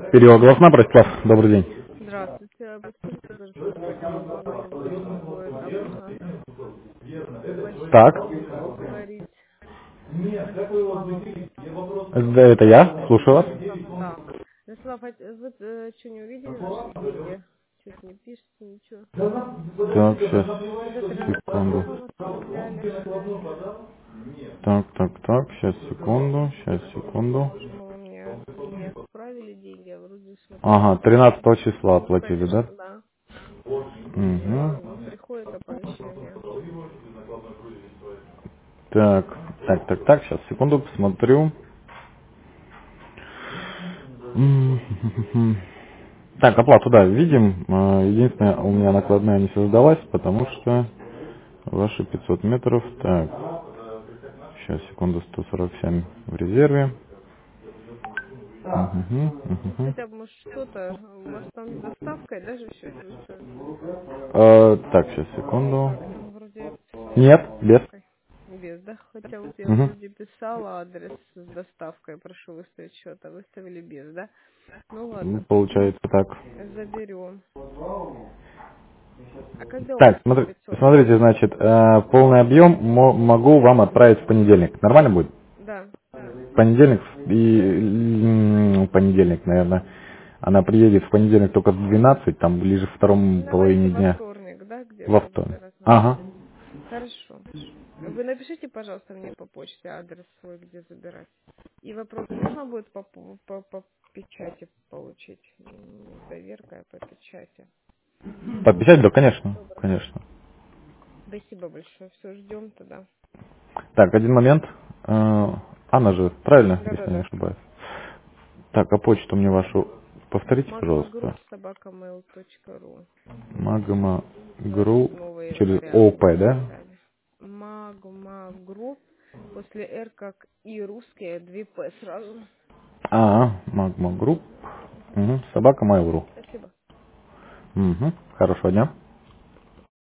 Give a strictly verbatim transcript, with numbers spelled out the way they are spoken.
Переогласна, Братислав, добрый день. Здравствуйте. А подскажите, пожалуйста, по телефону беспокоит абонент Так, Василий. Говорить с Ростиславом. да, это я, слушаю вас. Ростислав, да. Ростислав, а вы э, что, не увидели наши деньги? Что-то не пишете, ничего. Так, сейчас, Это тринадцатого секунду. числа мы оставляли. Так, так, так, сейчас, секунду, сейчас, секунду. Почему вы мне не отправили деньги, а вроде смотрю. Ага, тринадцатого числа оплатили, да? Конечно, да. Мне Угу. не приходит оповещение. Так, так, так, так, сейчас, секунду, посмотрю. М, Так, оплату, да, видим. Э, Единственное, у меня накладная не создалась, потому что ваши пятьсот метров. Так, сейчас, секунду, сто сорок семь в резерве. Мгм, Ну, мгм. хотя бы, может, что-то. У вас там с доставкой даже счет вы что? Э, Так, сейчас, секунду. Как там вроде я посмотрела с Нет, без. доставкой. Без, да? Хотя вот я Мгм. вроде писала адрес с доставкой, прошу выставить счет, а выставили без, да? Ну Ну, ладно, получается так. заберем. А когда у вас Так, эти смотри- пятьсот смотрите, метров? значит, э, полный объем мо- могу вам отправить в понедельник. Нормально будет? Да, Понедельник и м, понедельник, наверное. Она приедет в понедельник только в двенадцать, там ближе к второму ну давайте половине во дня. вторник, да, Во где-то вторник. забирать надо. Ага. Хорошо. Вы напишите, пожалуйста, мне по почте адрес свой, где забирать. И вопрос, можно будет по, по, по- по печати получить? Не с доверкой, а по печати. Подписать? Да, конечно. Добро. Конечно. Спасибо большое. Все, ждем тогда. Так, один момент. Э, Анна же, правильно, если я не Да-да-да. ошибаюсь? Так, а почту мне вашу повторите, Магмагрупп пожалуйста. собака mail точка ру. Магма Гру Новый через вариант ОП, да? написали. Магмагрупп. После R как и русские, две П сразу. А, Магма Групп. Угу. Собака Mail.ru. Спасибо. Угу. Хорошего дня.